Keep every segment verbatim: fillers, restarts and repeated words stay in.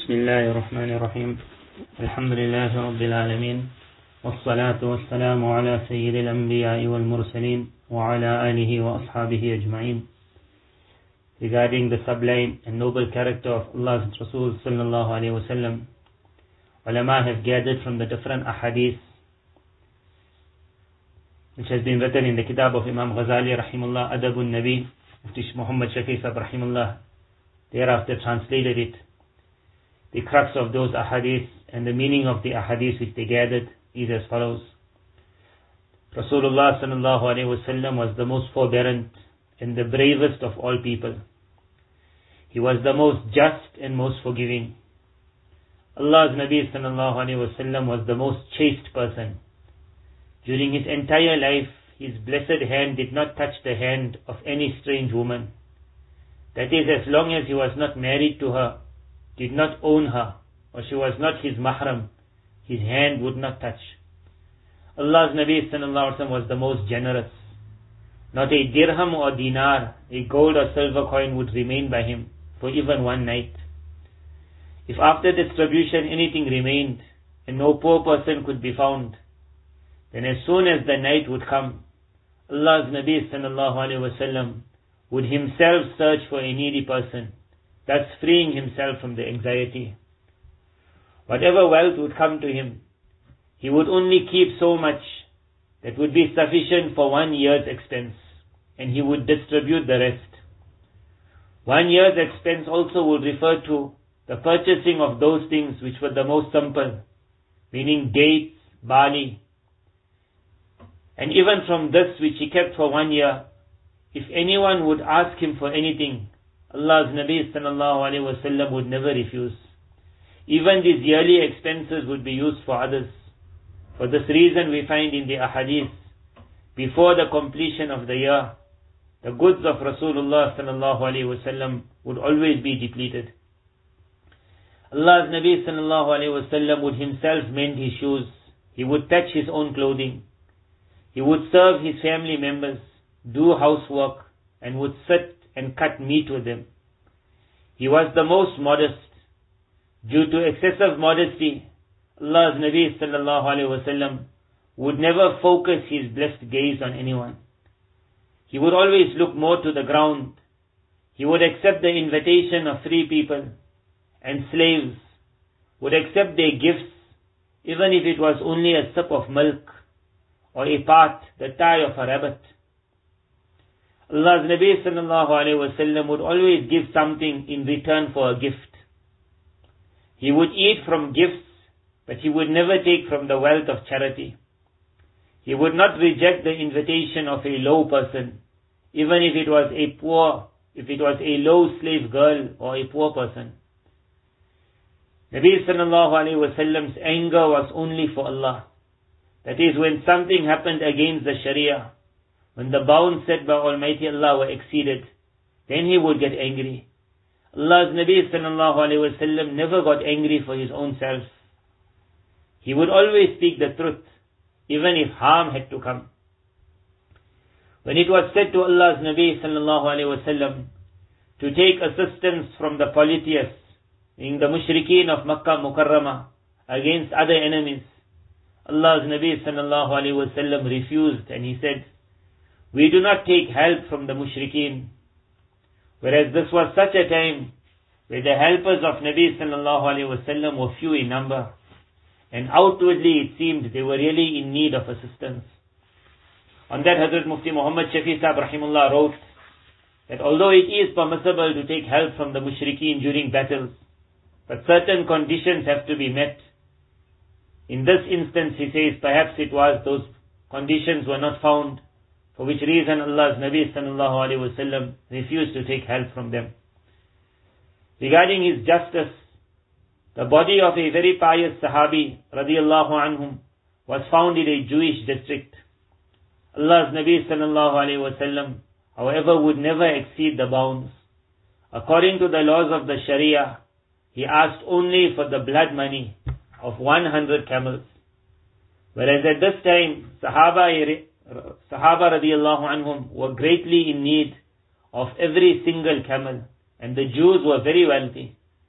بسم الله الرحمن الرحيم الحمد لله رب العالمين والصلاة والسلام على سيد الأنبياء والمرسلين وعلى آله وأصحابه أجمعين. Regarding the sublime and noble character of Allah's Rasul sallallahu alayhi wa sallam, ulama have gathered from the different ahadith which has been written in the kitab of Imam Ghazali rahimullah, Adabun Nabi, Mufti Muhammad Shafi Sahib rahimullah, thereafter translated it. The crux of those ahadith and the meaning of the ahadith which they gathered is as follows. Rasulullah sallallahu alayhi wa sallam was the most forbearant and the bravest of all people. He was the most just and most forgiving. Allah's Nabi sallallahu alayhi wa sallam was the most chaste person. During his entire life, his blessed hand did not touch the hand of any strange woman. That is, as long as he was not married to her, did not own her, or she was not his mahram, his hand would not touch. Allah's Nabi sallallahu alaihi wasallam was the most generous. Not a dirham or dinar, a gold or silver coin would remain by him for even one night. If after distribution anything remained and no poor person could be found, then as soon as the night would come, Allah's Nabi sallallahu alaihi wasallam would himself search for a needy person, thus freeing himself from the anxiety. Whatever wealth would come to him, he would only keep so much that would be sufficient for one year's expense, and he would distribute the rest. One year's expense also would refer to the purchasing of those things which were the most simple, meaning dates, barley. And even from this which he kept for one year, if anyone would ask him for anything, Allah's Nabi sallallahu alayhi wa sallam would never refuse. Even these yearly expenses would be used for others. For this reason we find in the ahadith, before the completion of the year, the goods of Rasulullah sallallahu alayhi wa sallam would always be depleted. Allah's Nabi sallallahu alayhi wa sallam would himself mend his shoes. He would touch his own clothing. He would serve his family members, do housework, and would sit and cut meat with them. He was the most modest. Due to excessive modesty, Allah's Nabi sallallahu alayhi wa sallam would never focus his blessed gaze on anyone. He would always look more to the ground. He would accept the invitation of free people and slaves, would accept their gifts, even if it was only a sip of milk or a part, the tie of a rabbit. Allah's Nabi sallallahu alayhi wa sallam would always give something in return for a gift. He would eat from gifts, but he would never take from the wealth of charity. He would not reject the invitation of a low person, even if it was a poor, if it was a low slave girl or a poor person. Nabi sallallahu alayhi wa sallam's anger was only for Allah. That is, when something happened against the Sharia, when the bounds set by Almighty Allah were exceeded, then he would get angry. Allah's Nabi sallallahu alayhi wa sallam never got angry for his own self. He would always speak the truth, even if harm had to come. When it was said to Allah's Nabi sallallahu alayhi wa sallam to take assistance from the polytheists, being the mushrikeen of Makkah Mukarramah, against other enemies, Allah's Nabi sallallahu alayhi wa sallam refused, and he said, "We do not take help from the mushrikeen." Whereas this was such a time where the helpers of Nabi sallallahu alayhi wa sallam were few in number, and outwardly it seemed they were really in need of assistance. On that, Hazrat Mufti Muhammad Shafi Sahib rahimullah wrote that although it is permissible to take help from the mushrikeen during battles, but certain conditions have to be met. In this instance, he says, perhaps it was those conditions were not found, for which reason Allah's Nabi sallallahu alayhi wa sallam refused to take help from them. Regarding his justice, the body of a very pious Sahabi radiyallahu anhum was found in a Jewish district. Allah's Nabi sallallahu alayhi wa sallam, however, would never exceed the bounds. According to the laws of the Sharia, he asked only for the blood money of one hundred camels. Whereas at this time, Sahaba Sahaba radiallahu anhum were greatly in need of every single camel, and the Jews were very wealthy.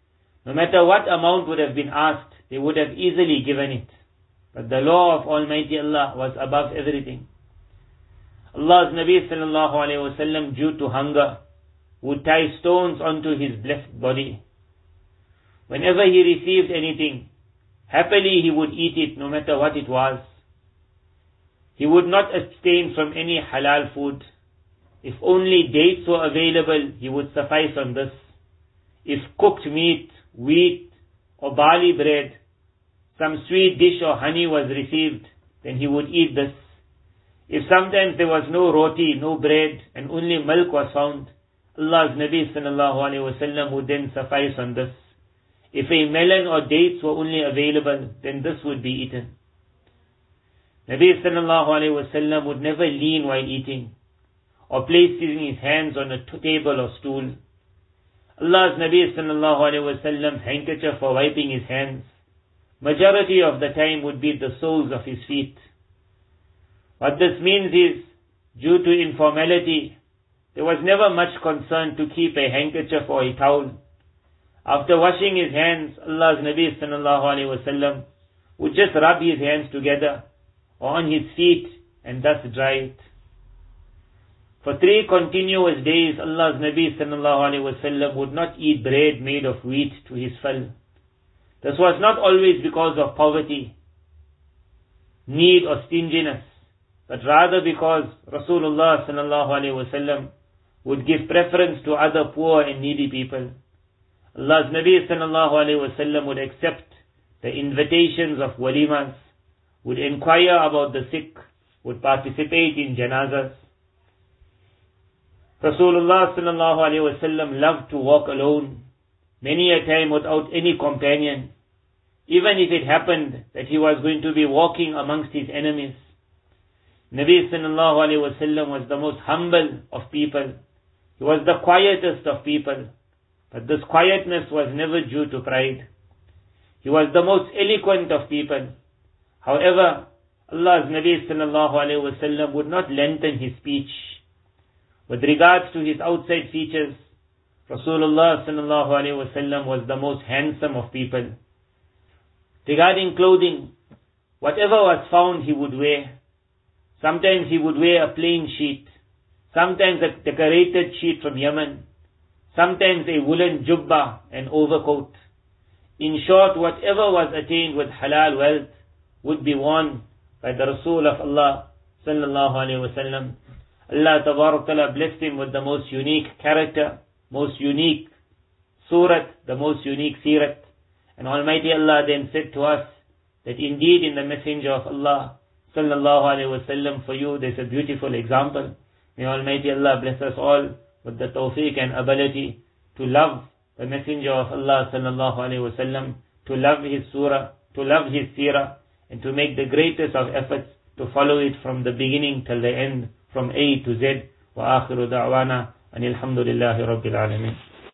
No matter what amount would have been asked, they would have easily given it. But the law of Almighty Allah was above everything. Allah's Nabi sallallahu alayhi wasallam, due to hunger, would tie stones onto his blessed body. Whenever he received anything, happily he would eat it no matter what it was. He would not abstain from any halal food. If only dates were available, he would suffice on this. If cooked meat, wheat, or barley bread, some sweet dish or honey was received, then he would eat this. If sometimes there was no roti, no bread, and only milk was found, Allah's Nabi sallallahu alayhi wasallam would then suffice on this. If a melon or dates were only available, then this would be eaten. Nabi sallallahu alayhi wasallam would never lean while eating, or placing his hands on a table or stool. Allah's Nabi sallallahu alayhi wasallam's handkerchief for wiping his hands, majority of the time would be the soles of his feet. What this means is, due to informality, there was never much concern to keep a handkerchief or a towel. After washing his hands, Allah's Nabi sallallahu alayhi wasallam would just rub his hands together or on his feet and thus dry it. For three continuous days, Allah's Nabi sallallahu alayhi wasallam would not eat bread made of wheat to his fill. This was not always because of poverty, need or stinginess, but rather because Rasulullah sallallahu alayhi wasallam would give preference to other poor and needy people. Allah's Nabi sallallahu alayhi wasallam would accept the invitations of walimas, would inquire about the sick, would participate in janazas. Rasulullah sallallahu alayhi wasallam loved to walk alone, many a time without any companion, even if it happened that he was going to be walking amongst his enemies. Nabi sallallahu alayhi wasallam was the most humble of people. He was the quietest of people. But this quietness was never due to pride. He was the most eloquent of people. However, Allah's Nabi sallallahu alayhi wasallam would not lengthen his speech. With regards to his outside features, Rasulullah sallallahu alayhi wasallam was the most handsome of people. Regarding clothing, whatever was found he would wear. Sometimes he would wear a plain sheet, sometimes a decorated sheet from Yemen, sometimes a woolen jubba and overcoat. In short, whatever was attained with halal wealth would be worn by the Rasul of Allah sallallahu alayhi wasallam. Allah tabarak ta'ala blessed him with the most unique character, most unique surat, the most unique sirat. And Almighty Allah then said to us that indeed in the Messenger of Allah sallallahu alayhi wasallam, for you there's a beautiful example. May Almighty Allah bless us all with the tawfiq and ability to love the Messenger of Allah sallallahu alayhi wasallam, to love his surah, to love his seerah, and to make the greatest of efforts to follow it from the beginning till the end, from A to Z. Wa akhiru da'wana anil hamdulillahi rabbil alameen.